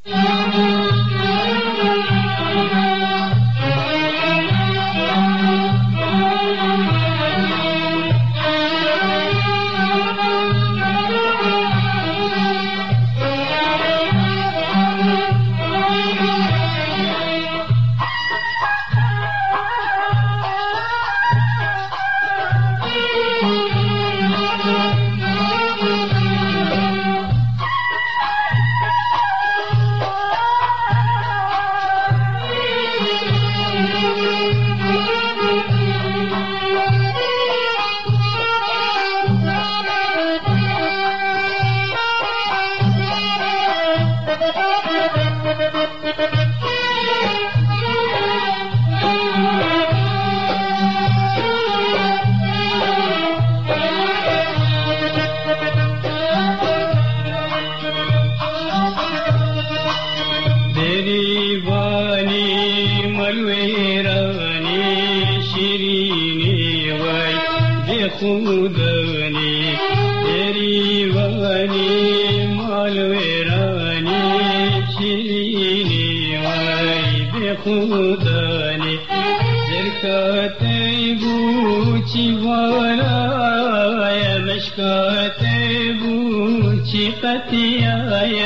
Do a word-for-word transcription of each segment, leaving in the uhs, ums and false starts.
خودانی دریوانی مالویرانی شیرینی وای به خودانی زرکاتی بوچی والای مشکاتی بوچی قطیای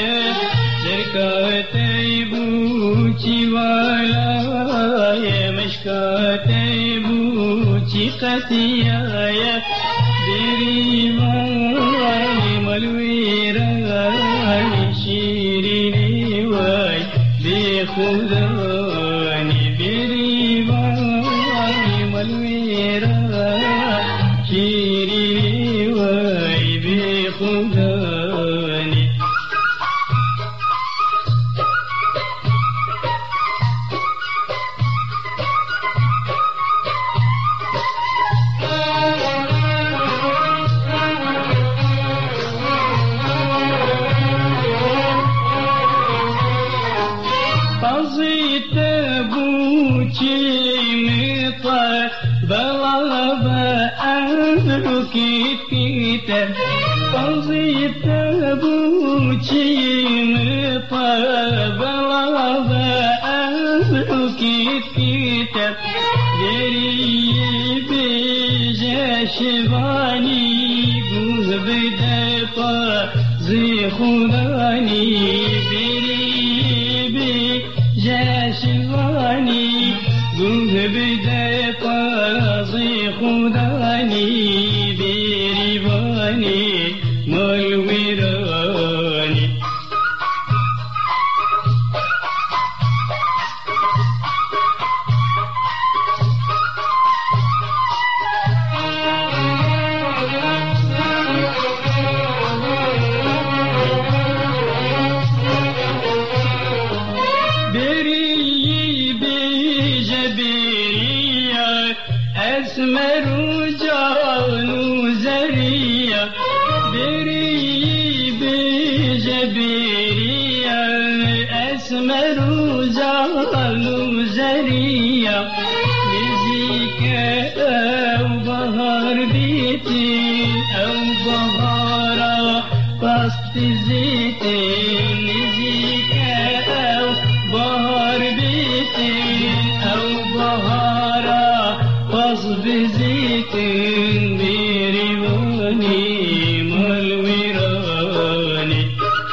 زرکاتی بوچی والای مشکاتی بوچی قطیای دریوانی مالویرانی شیرینی وای به خودانی دریوانی مالویرانی شیرینی وای به خودانی قضيت بوچي مطر بلغ أهلك كتر قضيت بوچي مطر بلغ أهلك كتر يري بجشباني جوز بدفا زي خداني جاشواني گوه بده قاضی خدانی بیریوانی مالویرانی أسمر جان زريا بري بجبريا أسمر جان زريا نزيك أو بهار بيتي أو بهارا قصد زيتي نزيك أو بهار بيتي أو بهارا قصد زيتين بيريواني مالويراني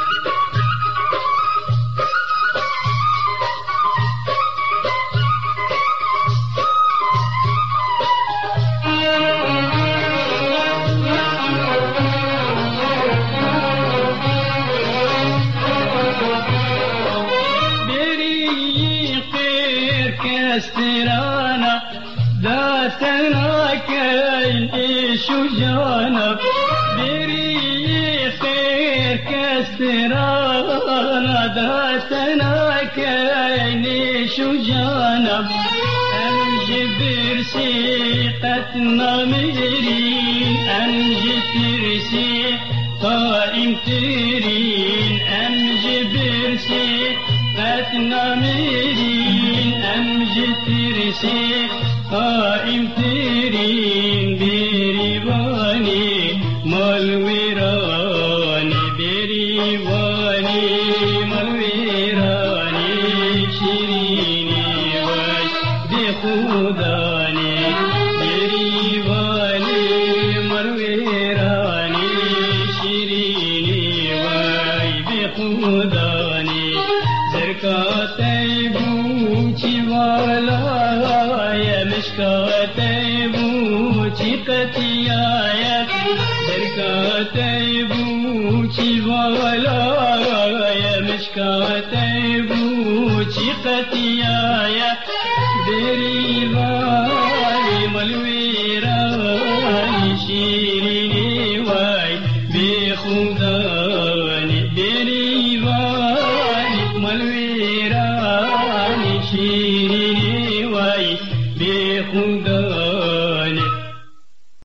بريقير كاسترانا ذاتنا كاين شجانا بري خير كاسترانا ذاتنا كاين شجانا أنجبر سيقتنا ميرين أنجتر قائم ترين أنجبر سيقتنا ميرين أنجتر قائم ترين بريواني مالويراني بريواني مالويراني خداني زركاتي بوچي والا يا مشكاتي بوچي قتيايا زركاتي بوچي والا يا مشكاتي